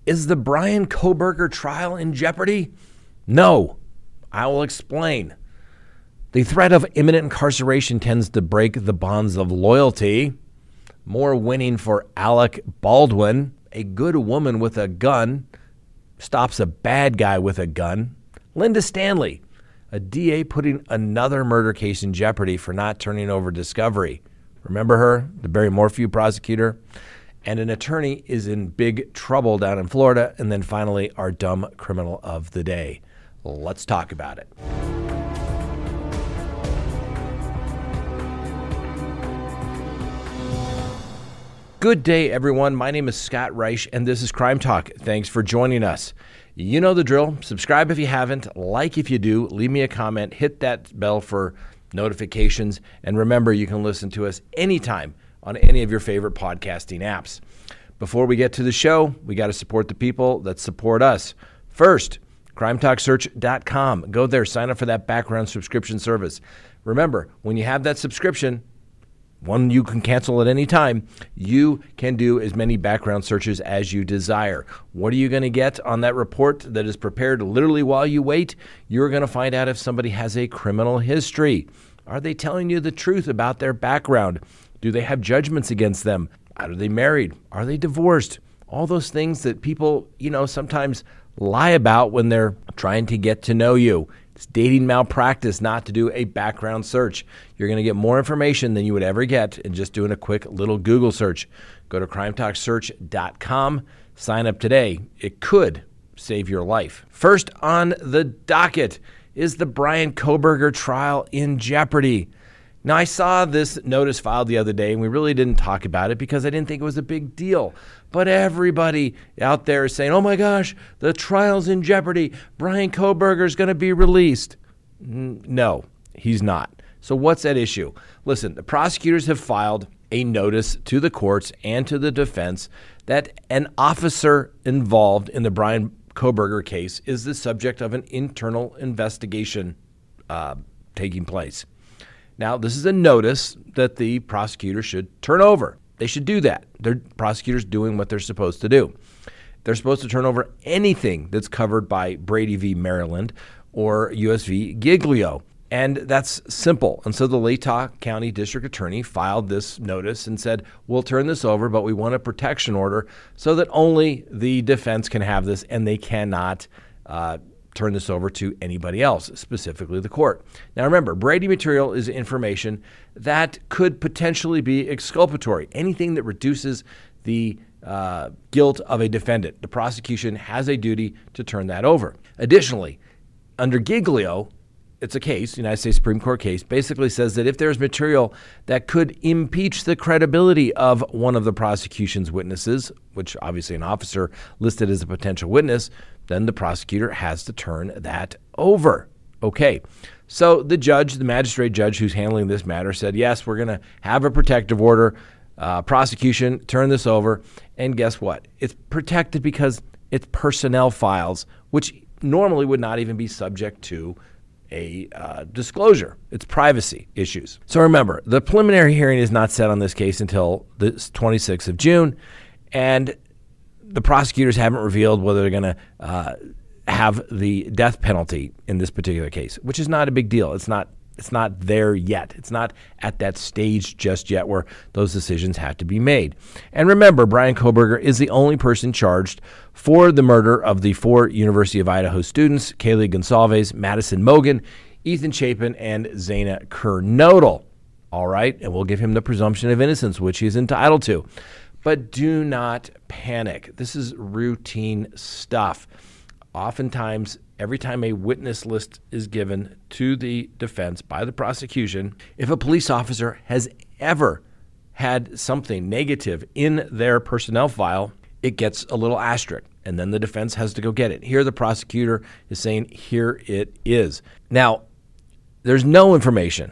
Is the Bryan Kohberger trial in jeopardy? No. I will explain. The threat of imminent incarceration tends to break the bonds of loyalty. More winning for Alec Baldwin. A good woman with a gun stops a bad guy with a gun. Linda Stanley, a DA putting another murder case in jeopardy for not turning over discovery. Remember her, the Barry Morphew prosecutor? And an attorney is in big trouble down in Florida. And then finally, our dumb criminal of the day. Let's talk about it. Good day, everyone. My name is Scott Reich, and this is Crime Talk. Thanks for joining us. You know the drill. Subscribe if you haven't, like if you do, leave me a comment, hit that bell for notifications, and remember, you can listen to us anytime on any of your favorite podcasting apps. Before we get to the show, we got to support the people that support us. First, crimetalksearch.com. Go there, sign up for that background subscription service. Remember, when you have that subscription, one you can cancel at any time, you can do as many background searches as you desire. What are you going to get on that report that is prepared literally while you wait? You're going to find out if somebody has a criminal history. Are they telling you the truth about their background? Do they have judgments against them? Are they married? Are they divorced? All those things that people, sometimes lie about when they're trying to get to know you. It's dating malpractice not to do a background search. You're going to get more information than you would ever get in just doing a quick little Google search. Go to crimetalksearch.com. Sign up today. It could save your life. First on the docket is the Bryan Kohberger trial in jeopardy. Now, I saw this notice filed the other day, and we really didn't talk about it because I didn't think it was a big deal. But everybody out there is saying, oh my gosh, the trial's in jeopardy. Bryan Kohberger is going to be released. No, he's not. So what's at issue? Listen, the prosecutors have filed a notice to the courts and to the defense that an officer involved in the Bryan Kohberger case is the subject of an internal investigation taking place. Now, this is a notice that the prosecutor should turn over. They should do that. The prosecutor's doing what they're supposed to do. They're supposed to turn over anything that's covered by Brady v. Maryland or US v. Giglio. And that's simple. And so the Latah County District Attorney filed this notice and said, we'll turn this over, but we want a protection order so that only the defense can have this and they cannot turn this over to anybody else, specifically the court. Now remember, Brady material is information that could potentially be exculpatory. Anything that reduces the guilt of a defendant. The prosecution has a duty to turn that over. Additionally, under Giglio, it's a case, United States Supreme Court case, basically says that if there's material that could impeach the credibility of one of the prosecution's witnesses, which obviously an officer listed as a potential witness, then the prosecutor has to turn that over. Okay, so the magistrate judge who's handling this matter said, yes, we're going to have a protective order, prosecution, turn this over, and guess what? It's protected because it's personnel files, which normally would not even be subject to a disclosure. It's privacy issues. So remember, the preliminary hearing is not set on this case until the 26th of June, and the prosecutors haven't revealed whether they're going to have the death penalty in this particular case, which is not a big deal. It's not there yet. It's not at that stage just yet where those decisions have to be made. And remember, Bryan Kohberger is the only person charged for the murder of the 4 University of Idaho students, Kaylee Goncalves, Madison Mogen, Ethan Chapin, and Zaina Kernodle. All right, and we'll give him the presumption of innocence, which he's entitled to. But do not panic. This is routine stuff. Oftentimes, every time a witness list is given to the defense by the prosecution, if a police officer has ever had something negative in their personnel file, it gets a little asterisk, and then the defense has to go get it. Here, the prosecutor is saying, here it is. Now, there's no information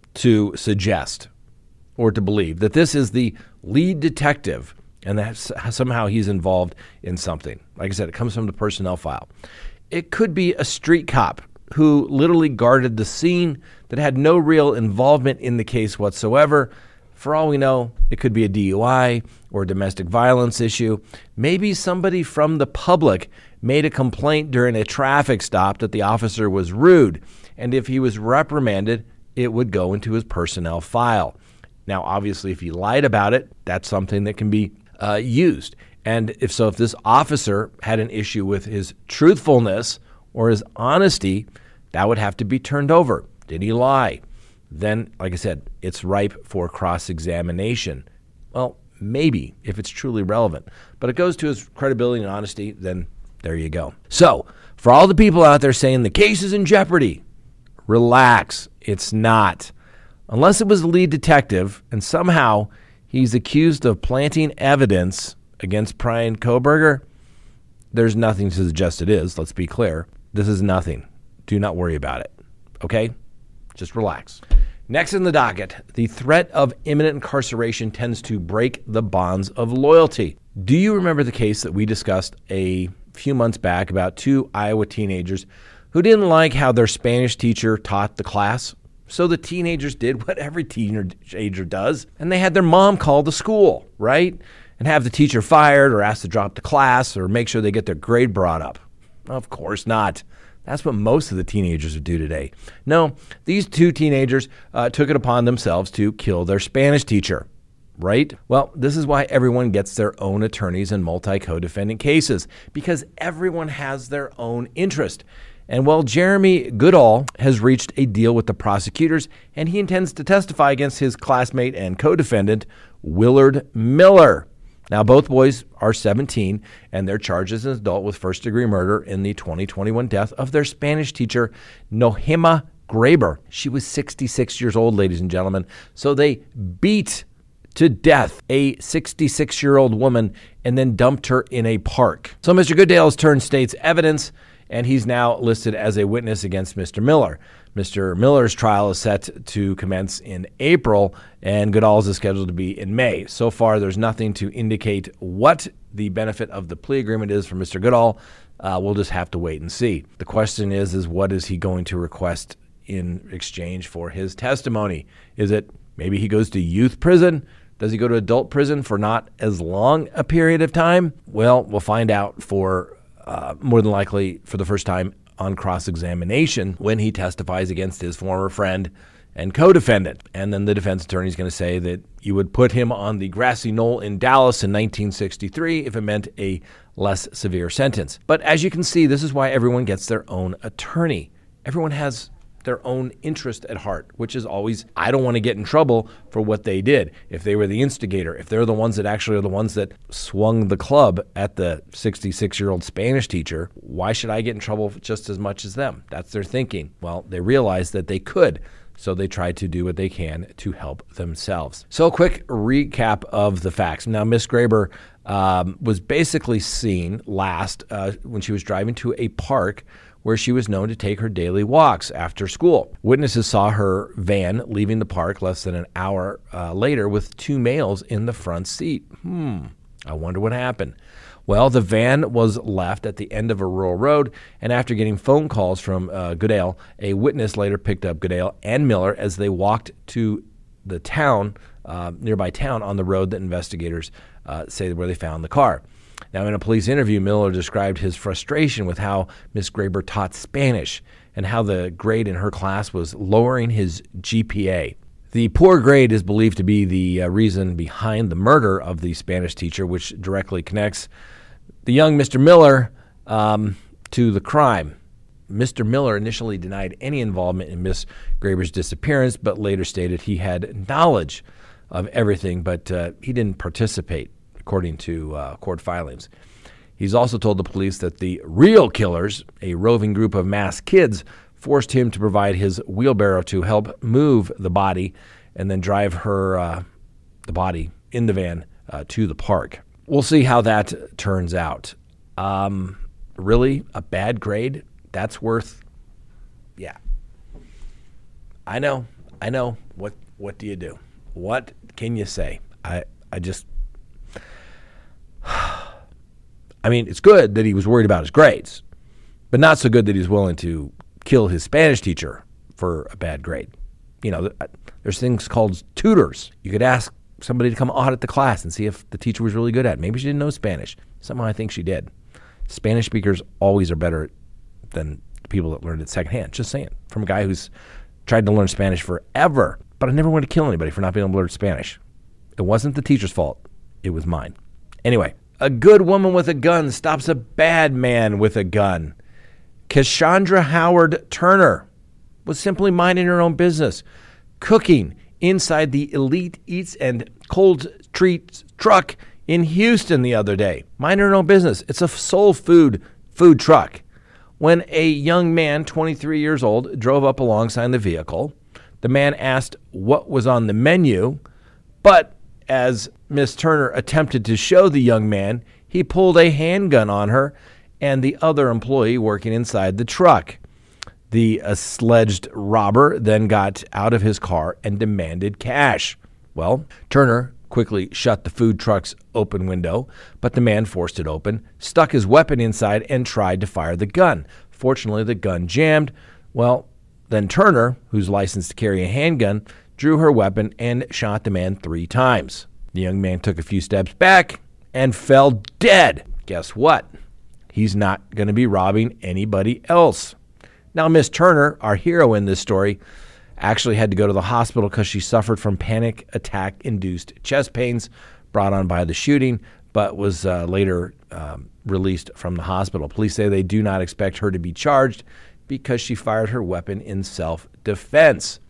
to suggest or to believe that this is the lead detective and that somehow he's involved in something. Like I said, it comes from the personnel file. It could be a street cop who literally guarded the scene that had no real involvement in the case whatsoever, For all we know, it could be a DUI or a domestic violence issue. Maybe somebody from the public made a complaint during a traffic stop that the officer was rude, and if he was reprimanded, it would go into his personnel file. Now, obviously, if he lied about it, that's something that can be used. And if this officer had an issue with his truthfulness or his honesty, that would have to be turned over. Did he lie? Then, like I said, it's ripe for cross-examination. Well, maybe, if it's truly relevant. But it goes to his credibility and honesty, then there you go. So, for all the people out there saying the case is in jeopardy, relax. It's not. Unless it was the lead detective, and somehow he's accused of planting evidence against Bryan Kohberger, there's nothing to suggest it is. Let's be clear. This is nothing. Do not worry about it. Okay? Just relax. Next in the docket, the threat of imminent incarceration tends to break the bonds of loyalty. Do you remember the case that we discussed a few months back about two Iowa teenagers who didn't like how their Spanish teacher taught the class? So the teenagers did what every teenager does, and they had their mom call the school, right? And have the teacher fired or asked to drop the class or make sure they get their grade brought up. Of course not. That's what most of the teenagers would do today. No, these two teenagers took it upon themselves to kill their Spanish teacher, right? Well, this is why everyone gets their own attorneys in multi-co-defendant cases, because everyone has their own interest. And while Jeremy Goodall has reached a deal with the prosecutors, and he intends to testify against his classmate and co-defendant, Willard Miller. Now, both boys are 17, and they're charged as an adult with first-degree murder in the 2021 death of their Spanish teacher, Nohema Graber. She was 66 years old, ladies and gentlemen. So they beat to death a 66-year-old woman and then dumped her in a park. So Mr. Goodale has turned state's evidence, and he's now listed as a witness against Mr. Miller. Mr. Miller's trial is set to commence in April, and Goodall's is scheduled to be in May. So far, there's nothing to indicate what the benefit of the plea agreement is for Mr. Goodall. We'll just have to wait and see. The question is what is he going to request in exchange for his testimony? Is it maybe he goes to youth prison? Does he go to adult prison for not as long a period of time? Well, we'll find out for more than likely for the first time on cross-examination when he testifies against his former friend and co-defendant. And then the defense attorney is going to say that you would put him on the grassy knoll in Dallas in 1963 if it meant a less severe sentence. But as you can see, this is why everyone gets their own attorney. Everyone has their own interest at heart, which is always, I don't want to get in trouble for what they did. If they were the instigator, if they're the ones that actually are the ones that swung the club at the 66-year-old Spanish teacher, why should I get in trouble just as much as them? That's their thinking. Well, they realized that they could, so they tried to do what they can to help themselves. So a quick recap of the facts. Now, Miss Graber was basically seen last when she was driving to a park where she was known to take her daily walks after school. Witnesses saw her van leaving the park less than an hour later with two males in the front seat. I wonder what happened. Well, the van was left at the end of a rural road, and after getting phone calls from Goodale, a witness later picked up Goodale and Miller as they walked to the town, nearby town on the road that investigators say where they found the car. Now, in a police interview, Miller described his frustration with how Miss Graber taught Spanish and how the grade in her class was lowering his GPA. The poor grade is believed to be the reason behind the murder of the Spanish teacher, which directly connects the young Mr. Miller to the crime. Mr. Miller initially denied any involvement in Miss Graber's disappearance, but later stated he had knowledge of everything, but he didn't participate, according to court filings. He's also told the police that the real killers, a roving group of masked kids, forced him to provide his wheelbarrow to help move the body and then drive her, the body in the van to the park. We'll see how that turns out. Really, a bad grade? That's worth, yeah. I know. What do you do? What can you say? I mean, it's good that he was worried about his grades, but not so good that he's willing to kill his Spanish teacher for a bad grade. there's things called tutors. You could ask somebody to come audit the class and see if the teacher was really good at it. Maybe she didn't know Spanish. Somehow I think she did. Spanish speakers always are better than people that learned it secondhand. Just saying. From a guy who's tried to learn Spanish forever, but I never wanted to kill anybody for not being able to learn Spanish. It wasn't the teacher's fault. It was mine. Anyway, a good woman with a gun stops a bad man with a gun. Cassandra Howard Turner was simply minding her own business, cooking inside the Elite Eats and Cold Treats truck in Houston the other day. Minding her own business. It's a soul food truck. When a young man, 23 years old, drove up alongside the vehicle, the man asked what was on the menu, but as Miss Turner attempted to show the young man, he pulled a handgun on her and the other employee working inside the truck. The alleged robber then got out of his car and demanded cash. Well, Turner quickly shut the food truck's open window, but the man forced it open, stuck his weapon inside, and tried to fire the gun. Fortunately, the gun jammed. Well, then Turner, who's licensed to carry a handgun, drew her weapon and shot the man 3 times. The young man took a few steps back and fell dead. Guess what? He's not going to be robbing anybody else. Now, Miss Turner, our hero in this story, actually had to go to the hospital because she suffered from panic attack-induced chest pains brought on by the shooting, but was later released from the hospital. Police say they do not expect her to be charged because she fired her weapon in self-defense.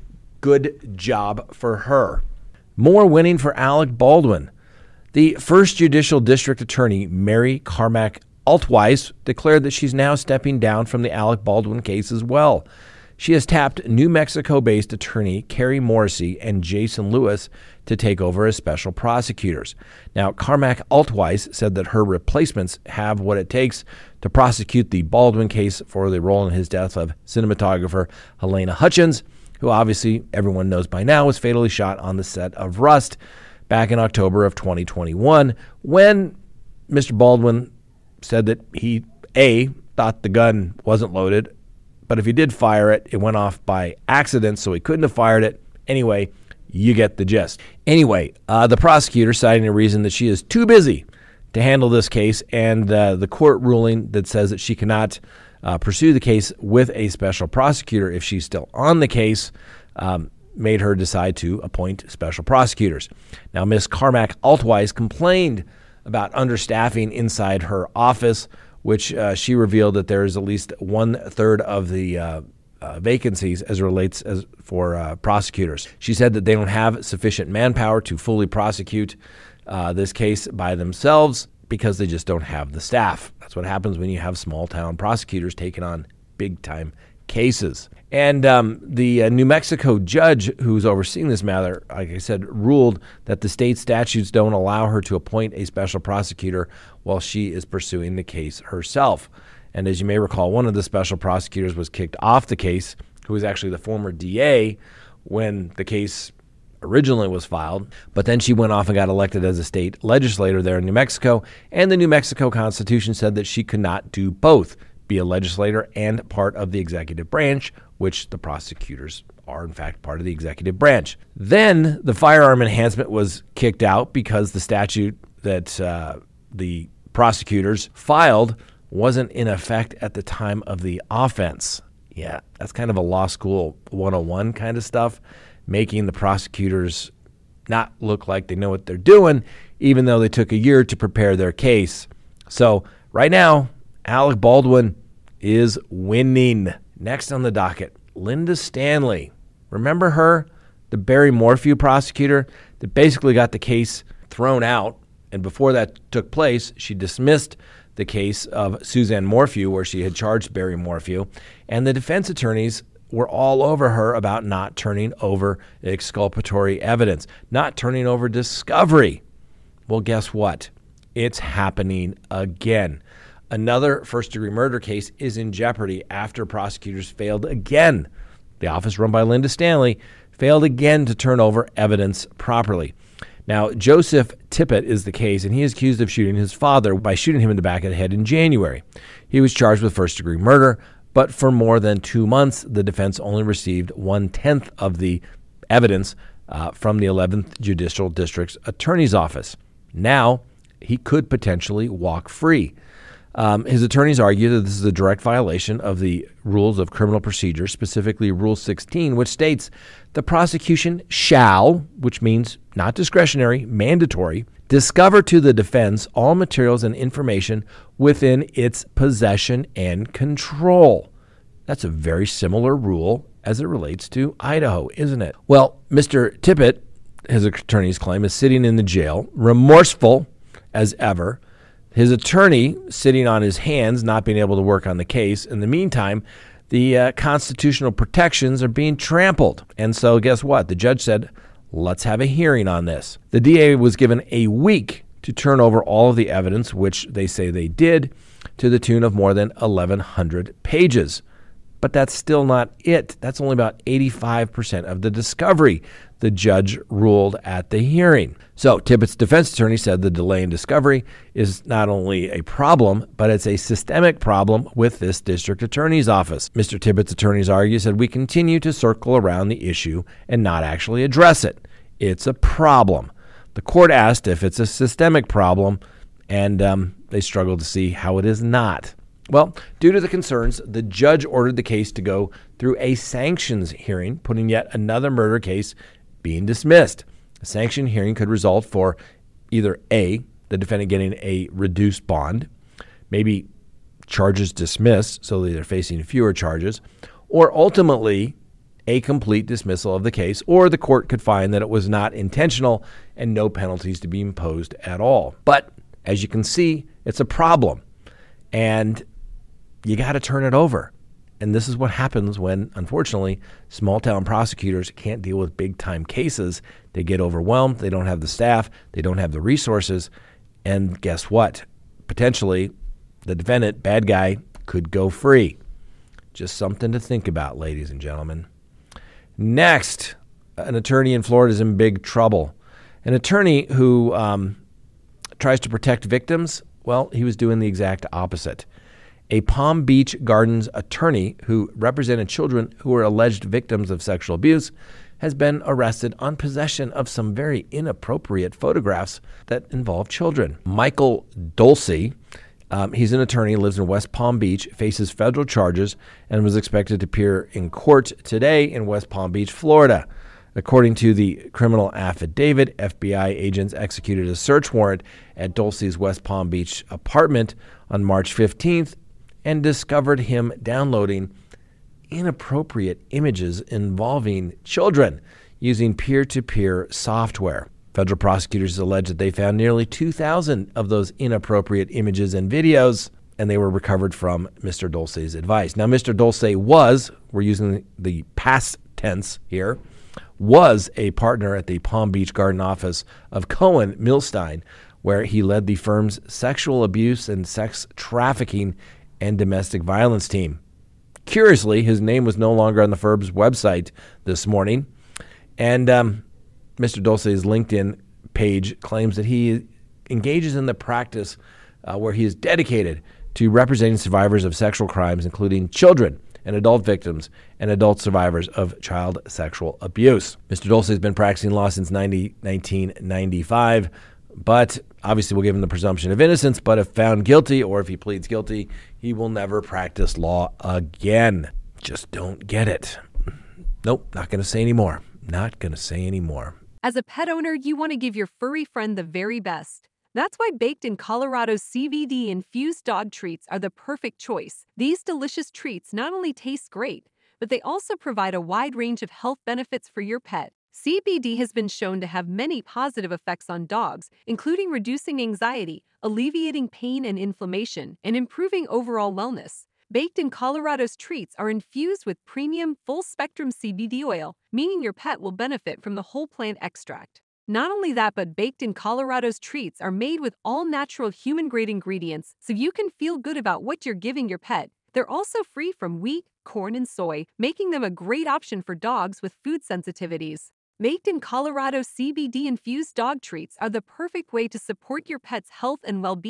Good job for her. More winning for Alec Baldwin. The first judicial district attorney, Mary Carmack Altwise, declared that she's now stepping down from the Alec Baldwin case as well. She has tapped New Mexico-based attorney Carrie Morrissey and Jason Lewis to take over as special prosecutors. Now, Carmack Altwise said that her replacements have what it takes to prosecute the Baldwin case for the role in his death of cinematographer Helena Hutchins, who obviously everyone knows by now was fatally shot on the set of Rust back in October of 2021, when Mr. Baldwin said that he, A, thought the gun wasn't loaded, but if he did fire it, it went off by accident, so he couldn't have fired it. Anyway, you get the gist. Anyway, the prosecutor citing a reason that she is too busy to handle this case, and the court ruling that says that she cannot pursue the case with a special prosecutor if she's still on the case, made her decide to appoint special prosecutors. Now, Ms. Carmack Altwise complained about understaffing inside her office, which she revealed that there is at least 1/3 of the vacancies as relates as for prosecutors. She said that they don't have sufficient manpower to fully prosecute this case by themselves because they just don't have the staff. That's what happens when you have small-town prosecutors taking on big-time cases. And the New Mexico judge who's overseeing this matter, like I said, ruled that the state statutes don't allow her to appoint a special prosecutor while she is pursuing the case herself. And as you may recall, one of the special prosecutors was kicked off the case, who was actually the former DA when the case originally was filed. But then she went off and got elected as a state legislator there in New Mexico. And the New Mexico Constitution said that she could not do both, be a legislator and part of the executive branch, which the prosecutors are, in fact, part of the executive branch. Then the firearm enhancement was kicked out because the statute that the prosecutors filed wasn't in effect at the time of the offense. Yeah, that's kind of a law school 101 kind of stuff, making the prosecutors not look like they know what they're doing, even though they took a year to prepare their case. So right now, Alec Baldwin is winning. Next on the docket, Linda Stanley. Remember her? The Barry Morphew prosecutor that basically got the case thrown out. And before that took place, she dismissed the case of Suzanne Morphew, where she had charged Barry Morphew. And the defense attorneys were all over her about not turning over exculpatory evidence, not turning over discovery. Well, guess what? It's happening again. Another first-degree murder case is in jeopardy after prosecutors failed again. The office run by Linda Stanley failed again to turn over evidence properly. Now, Joseph Tippett is the case, and he is accused of shooting his father by shooting him in the back of the head in January. He was charged with first-degree murder, But for more than 2 months, the defense only received 1/10 of the evidence from the 11th Judicial District's Attorney's Office. Now, he could potentially walk free. His attorneys argue that this is a direct violation of the rules of criminal procedure, specifically Rule 16, which states the prosecution shall, which means not discretionary, mandatory, discover to the defense all materials and information within its possession and control. That's a very similar rule as it relates to Idaho, isn't it? Well, Mr. Tippit, his attorneys claim, is sitting in the jail, remorseful as ever. His attorney sitting on his hands, not being able to work on the case. In the meantime, the constitutional protections are being trampled. And so guess what? The judge said, let's have a hearing on this. The DA was given a week to turn over all of the evidence, which they say they did, to the tune of more than 1,100 pages. But that's still not it. That's only about 85% of the discovery, the judge ruled at the hearing. So Tippit's defense attorney said the delay in discovery is not only a problem, but it's a systemic problem with this district attorney's office. Mr. Tippit's attorneys said we continue to circle around the issue and not actually address it. It's a problem. The court asked if it's a systemic problem, and they struggled to see how it is not. Well, due to the concerns, the judge ordered the case to go through a sanctions hearing, putting yet another murder case being dismissed. A sanction hearing could result for either A, the defendant getting a reduced bond, maybe charges dismissed so that they're facing fewer charges, or ultimately a complete dismissal of the case, or the court could find that it was not intentional and no penalties to be imposed at all. But as you can see, it's a problem. And you got to turn it over. And this is what happens when, unfortunately, small-town prosecutors can't deal with big-time cases. They get overwhelmed. They don't have the staff. They don't have the resources. And guess what? Potentially, the defendant, bad guy, could go free. Just something to think about, ladies and gentlemen. Next, an attorney in Florida is in big trouble. An attorney who tries to protect victims, well, he was doing the exact opposite. A Palm Beach Gardens attorney who represented children who were alleged victims of sexual abuse has been arrested on possession of some very inappropriate photographs that involve children. Michael Dulce, he's an attorney, lives in West Palm Beach, faces federal charges, and was expected to appear in court today in West Palm Beach, Florida. According to the criminal affidavit, FBI agents executed a search warrant at Dulce's West Palm Beach apartment on March 15th and discovered him downloading inappropriate images involving children using peer-to-peer software. Federal prosecutors allege that they found nearly 2,000 of those inappropriate images and videos, and they were recovered from Mr. Dulce's advice. Now, Mr. Dulce we're using the past tense here, was a partner at the Palm Beach Garden office of Cohen Milstein, where he led the firm's sexual abuse and sex trafficking and domestic violence team. Curiously, his name was no longer on the firm's website this morning, and Mr. Dulce's LinkedIn page claims that he engages in the practice where he is dedicated to representing survivors of sexual crimes, including children and adult victims and adult survivors of child sexual abuse. Mr. Dulce has been practicing law since 1995, but obviously we'll give him the presumption of innocence, but if found guilty or if he pleads guilty, he will never practice law again. Just don't get it. Nope, not going to say anymore. Not going to say anymore. As a pet owner, you want to give your furry friend the very best. That's why Baked in Colorado's CBD-infused dog treats are the perfect choice. These delicious treats not only taste great, but they also provide a wide range of health benefits for your pet. CBD has been shown to have many positive effects on dogs, including reducing anxiety, alleviating pain and inflammation, and improving overall wellness. Baked in Colorado's treats are infused with premium full-spectrum CBD oil, meaning your pet will benefit from the whole plant extract. Not only that, but Baked in Colorado's treats are made with all-natural human-grade ingredients, so you can feel good about what you're giving your pet. They're also free from wheat, corn, and soy, making them a great option for dogs with food sensitivities. Baked in Colorado CBD-infused dog treats are the perfect way to support your pet's health and well-being.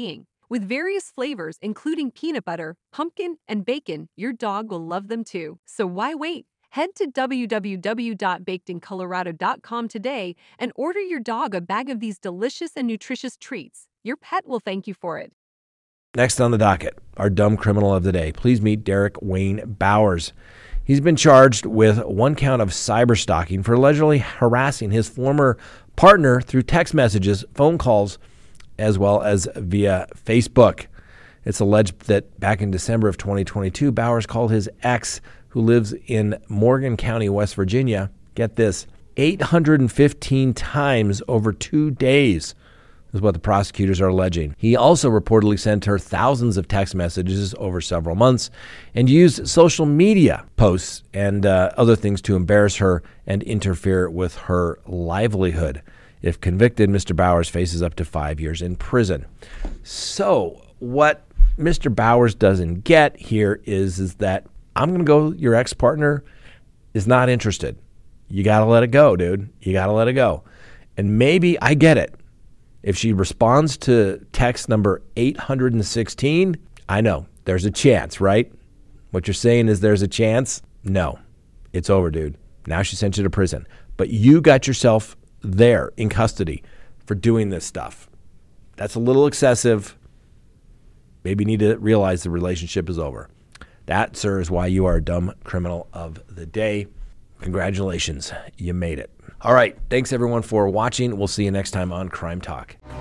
With various flavors, including peanut butter, pumpkin, and bacon, your dog will love them too. So why wait? Head to www.bakedincolorado.com today and order your dog a bag of these delicious and nutritious treats. Your pet will thank you for it. Next on the docket, our dumb criminal of the day. Please meet Derek Wayne Bowers. He's been charged with one count of cyberstalking for allegedly harassing his former partner through text messages, phone calls, as well as via Facebook. It's alleged that back in December of 2022, Bowers called his ex, who lives in Morgan County, West Virginia, get this, 815 times over 2 days, is what the prosecutors are alleging. He also reportedly sent her thousands of text messages over several months and used social media posts and other things to embarrass her and interfere with her livelihood. If convicted, Mr. Bowers faces up to 5 years in prison. So what Mr. Bowers doesn't get here is that I'm going to go, your ex-partner is not interested. You got to let it go, dude. You got to let it go. And maybe I get it. If she responds to text number 816, I know there's a chance, right? What you're saying is there's a chance? No, it's over, dude. Now she sent you to prison. But you got yourself there in custody for doing this stuff. That's a little excessive. Maybe you need to realize the relationship is over. That, sir, is why you are a dumb criminal of the day. Congratulations. You made it. All right. Thanks, everyone, for watching. We'll see you next time on Crime Talk.